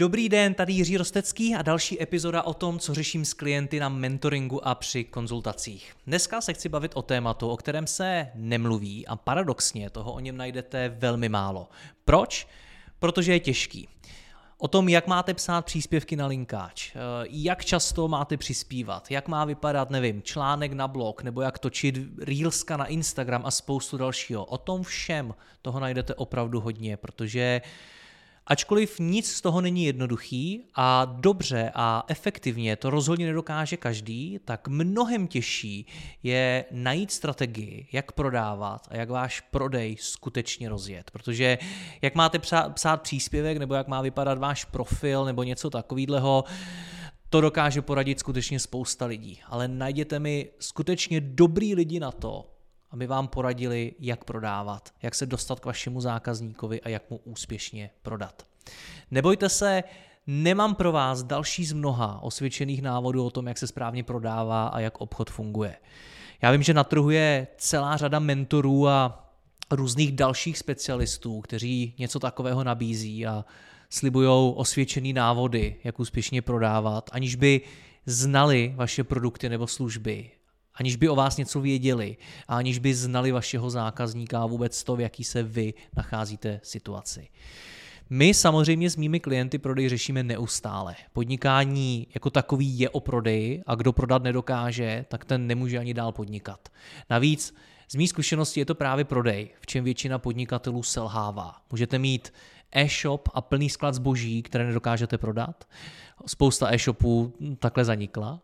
Dobrý den, tady Jiří Rostecký a další epizoda o tom, co řeším s klienty na mentoringu a při konzultacích. Dneska se chci bavit o tématu, o kterém se nemluví a paradoxně toho o něm najdete velmi málo. Proč? Protože je těžký. O tom, jak máte psát příspěvky na linkáč, jak často máte přispívat, jak má vypadat, článek na blog, nebo jak točit reelska na Instagram a spoustu dalšího. O tom všem toho najdete opravdu hodně, protože ačkoliv nic z toho není jednoduchý a dobře a efektivně to rozhodně nedokáže každý, tak mnohem těžší je najít strategii, jak prodávat a jak váš prodej skutečně rozjet. Protože jak máte psát příspěvek nebo jak má vypadat váš profil nebo něco takového, to dokáže poradit skutečně spousta lidí. Ale najděte mi skutečně dobrý lidi na to, aby vám poradili, jak prodávat, jak se dostat k vašemu zákazníkovi a jak mu úspěšně prodat. Nebojte se, nemám pro vás další z mnoha osvědčených návodů o tom, jak se správně prodává a jak obchod funguje. Já vím, že na trhu je celá řada mentorů a různých dalších specialistů, kteří něco takového nabízí a slibujou osvědčený návody, jak úspěšně prodávat, aniž by znali vaše produkty nebo služby, aniž by o vás něco věděli a aniž by znali vašeho zákazníka a vůbec to, v jaký se vy nacházíte situaci. My samozřejmě s mými klienty prodej řešíme neustále. Podnikání jako takový je o prodeji a kdo prodat nedokáže, tak ten nemůže ani dál podnikat. Navíc z mých zkušeností je to právě prodej, v čem většina podnikatelů selhává. Můžete mít e-shop a plný sklad zboží, které nedokážete prodat. Spousta e-shopů takhle zanikla.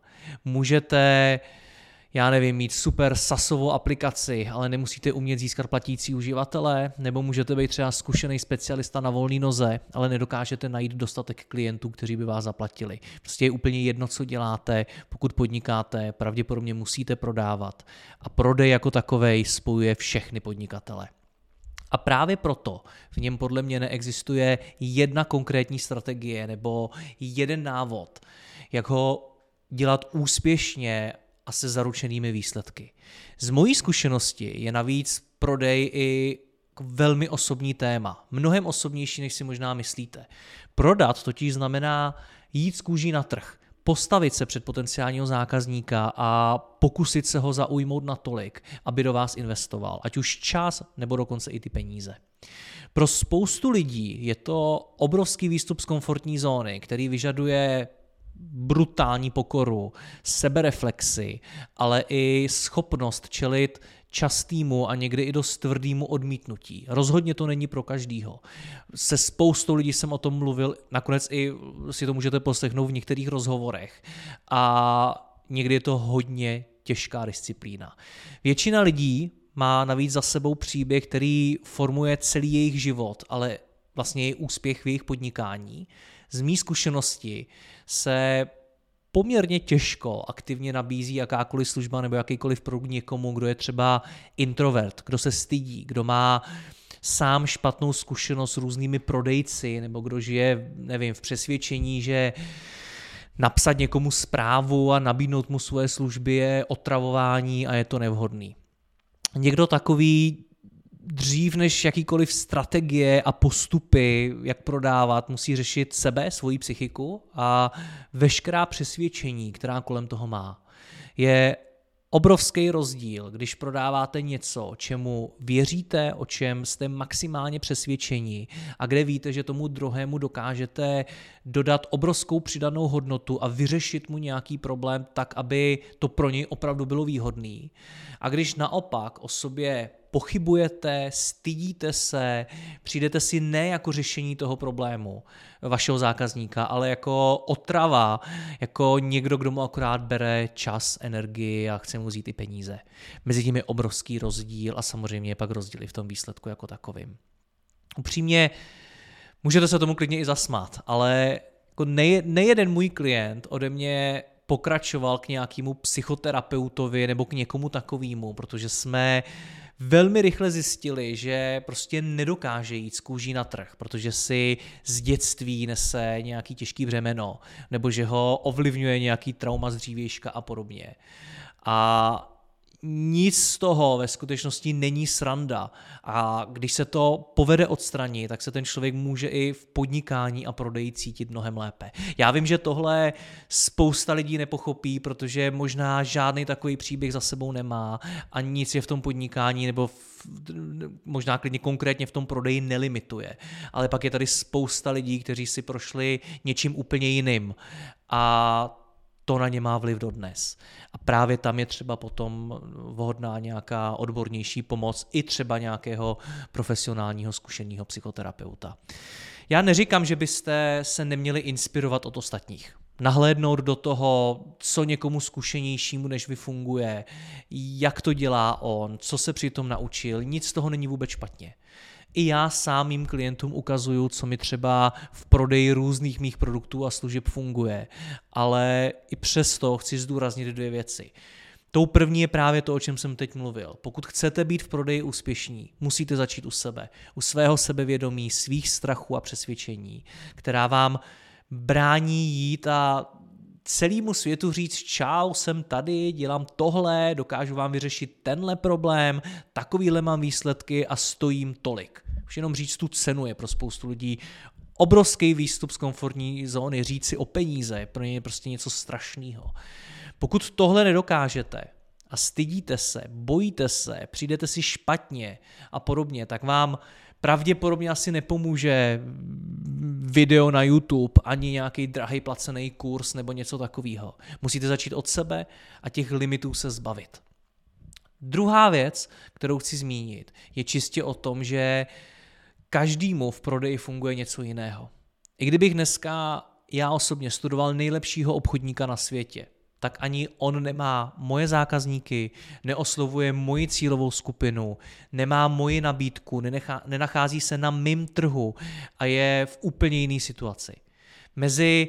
Můžete mít super SaaSovou aplikaci, ale nemusíte umět získat platící uživatele, nebo můžete být třeba zkušený specialista na volné noze, ale nedokážete najít dostatek klientů, kteří by vás zaplatili. Prostě je úplně jedno, co děláte, pokud podnikáte, pravděpodobně musíte prodávat. A prodej jako takovej spojuje všechny podnikatele. A právě proto v něm podle mě neexistuje jedna konkrétní strategie nebo jeden návod, jak ho dělat úspěšně a se zaručenými výsledky. Z mojí zkušenosti je navíc prodej i velmi osobní téma. Mnohem osobnější, než si možná myslíte. Prodat totiž znamená jít z kůží na trh, postavit se před potenciálního zákazníka a pokusit se ho zaujmout natolik, aby do vás investoval, ať už čas nebo dokonce i ty peníze. Pro spoustu lidí je to obrovský výstup z komfortní zóny, který vyžaduje brutální pokoru, sebereflexi, ale i schopnost čelit častýmu a někdy i dost tvrdýmu odmítnutí. Rozhodně to není pro každýho. Se spoustou lidí jsem o tom mluvil, nakonec i si to můžete poslechnout v některých rozhovorech. A někdy je to hodně těžká disciplína. Většina lidí má navíc za sebou příběh, který formuje celý jejich život, ale vlastně je úspěch v jejich podnikání. Z mý zkušenosti se poměrně těžko aktivně nabízí jakákoliv služba nebo jakýkoliv produkt někomu, kdo je třeba introvert, kdo se stydí, kdo má sám špatnou zkušenost s různými prodejci nebo kdo žije, v přesvědčení, že napsat někomu zprávu a nabídnout mu svoje služby je otravování a je to nevhodný. Někdo takový dřív než jakýkoliv strategie a postupy, jak prodávat, musí řešit sebe, svoji psychiku a veškerá přesvědčení, která kolem toho má. Je obrovský rozdíl, když prodáváte něco, čemu věříte, o čem jste maximálně přesvědčení a kde víte, že tomu druhému dokážete dodat obrovskou přidanou hodnotu a vyřešit mu nějaký problém tak, aby to pro něj opravdu bylo výhodný. A když naopak o sobě pochybujete, stydíte se, přijdete si ne jako řešení toho problému vašeho zákazníka, ale jako otrava, jako někdo, kdo mu akorát bere čas, energii a chce mu vzít i peníze. Mezi tím je obrovský rozdíl a samozřejmě je pak rozdíl i v tom výsledku jako takovým. Upřímně, můžete se tomu klidně i zasmát, ale jako nejeden můj klient ode mě pokračoval k nějakému psychoterapeutovi nebo k někomu takovému, protože jsme velmi rychle zjistili, že prostě nedokáže jít z kůží na trh, protože si z dětství nese nějaký těžký břemeno, nebo že ho ovlivňuje nějaký trauma z dřívějška a podobně. A nic z toho ve skutečnosti není sranda a když se to povede odstranit, tak se ten člověk může i v podnikání a prodeji cítit mnohem lépe. Já vím, že tohle spousta lidí nepochopí, protože možná žádný takový příběh za sebou nemá a nic je v tom podnikání nebo možná klidně konkrétně v tom prodeji nelimituje. Ale pak je tady spousta lidí, kteří si prošli něčím úplně jiným a to na ně má vliv dodnes. A právě tam je třeba potom vhodná nějaká odbornější pomoc i třeba nějakého profesionálního zkušeného psychoterapeuta. Já neříkám, že byste se neměli inspirovat od ostatních. Nahlédnout do toho, co někomu zkušenějšímu než vy funguje, jak to dělá on, co se přitom naučil, nic z toho není vůbec špatně. I já sám mým klientům ukazuju, co mi třeba v prodeji různých mých produktů a služeb funguje, ale i přesto chci zdůraznit 2 věci. Tou první je právě to, o čem jsem teď mluvil. Pokud chcete být v prodeji úspěšní, musíte začít u sebe, u svého sebevědomí, svých strachů a přesvědčení, která vám brání jít a celému světu říct čau, jsem tady, dělám tohle, dokážu vám vyřešit tenhle problém, takovýhle mám výsledky a stojím tolik. Už jenom říct tu cenu je pro spoustu lidí obrovský výstup z komfortní zóny, říct si o peníze, pro ně je prostě něco strašného. Pokud tohle nedokážete a stydíte se, bojíte se, přijdete si špatně a podobně, tak vám pravděpodobně asi nepomůže video na YouTube, ani nějaký drahý placený kurz nebo něco takového. Musíte začít od sebe a těch limitů se zbavit. Druhá věc, kterou chci zmínit, je čistě o tom, že každému v prodeji funguje něco jiného. I kdybych dneska já osobně studoval nejlepšího obchodníka na světě, tak ani on nemá moje zákazníky, neoslovuje moji cílovou skupinu, nemá moji nabídku, nenachází se na mým trhu a je v úplně jiné situaci. Mezi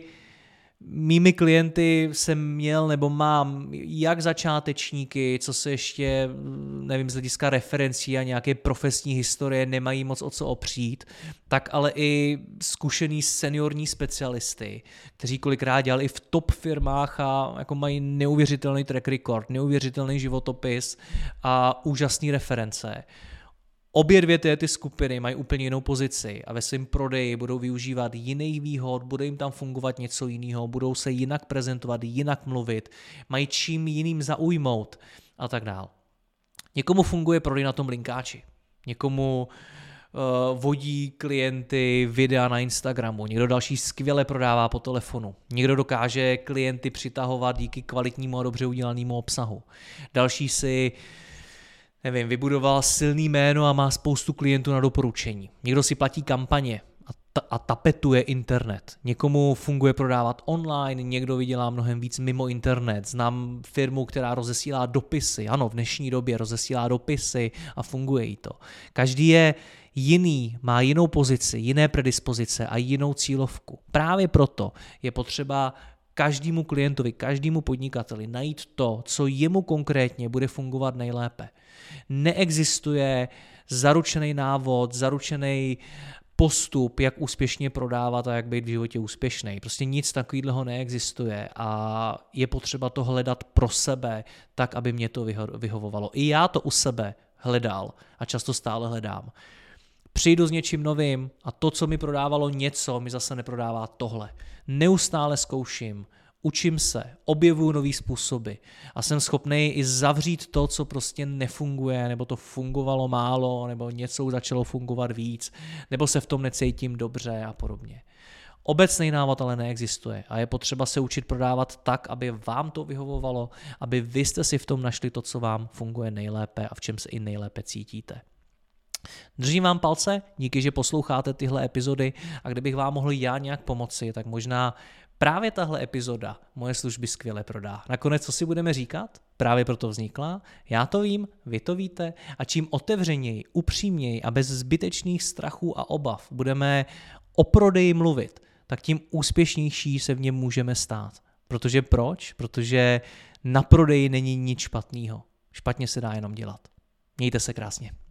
mými klienty jsem měl nebo mám jak začátečníky, co se ještě, nevím, z hlediska referencí a nějaké profesní historie nemají moc o co opřít, tak ale i zkušený seniorní specialisty, kteří kolikrát dělali i v top firmách a jako mají neuvěřitelný track record, neuvěřitelný životopis a úžasné reference. Obě 2 ty skupiny mají úplně jinou pozici a ve svém prodeji budou využívat jiných výhod, bude jim tam fungovat něco jiného, budou se jinak prezentovat, jinak mluvit, mají čím jiným zaujmout a tak dál. Někomu funguje prodej na tom linkáči, někomu vodí klienty videa na Instagramu, někdo další skvěle prodává po telefonu, někdo dokáže klienty přitahovat díky kvalitnímu a dobře udělanému obsahu, další si vybudoval silný jméno a má spoustu klientů na doporučení. Někdo si platí kampaně a tapetuje internet. Někomu funguje prodávat online, někdo vydělá mnohem víc mimo internet. Znám firmu, která rozesílá dopisy. Ano, v dnešní době rozesílá dopisy a funguje jí to. Každý je jiný, má jinou pozici, jiné predispozice a jinou cílovku. Právě proto je potřeba každému klientovi, každému podnikateli najít to, co jemu konkrétně bude fungovat nejlépe. Neexistuje zaručený návod, zaručený postup, jak úspěšně prodávat a jak být v životě úspěšný. Prostě nic takového neexistuje a je potřeba to hledat pro sebe tak, aby mě to vyhovovalo. I já to u sebe hledal a často stále hledám. Přijdu s něčím novým a to, co mi prodávalo něco, mi zase neprodává tohle. Neustále zkouším, učím se, objevuju nový způsoby a jsem schopný i zavřít to, co prostě nefunguje, nebo to fungovalo málo, nebo něco začalo fungovat víc, nebo se v tom necítím dobře a podobně. Obecný návod ale neexistuje a je potřeba se učit prodávat tak, aby vám to vyhovovalo, aby vy jste si v tom našli to, co vám funguje nejlépe a v čem se i nejlépe cítíte. Držím vám palce, díky, že posloucháte tyhle epizody a kdybych vám mohl já nějak pomoci, tak možná právě tahle epizoda moje služby skvěle prodá. Nakonec, co si budeme říkat? Právě proto vznikla. Já to vím, vy to víte a čím otevřeněji, upřímněji a bez zbytečných strachů a obav budeme o prodeji mluvit, tak tím úspěšnější se v něm můžeme stát. Protože proč? Protože na prodeji není nic špatného. Špatně se dá jenom dělat. Mějte se krásně.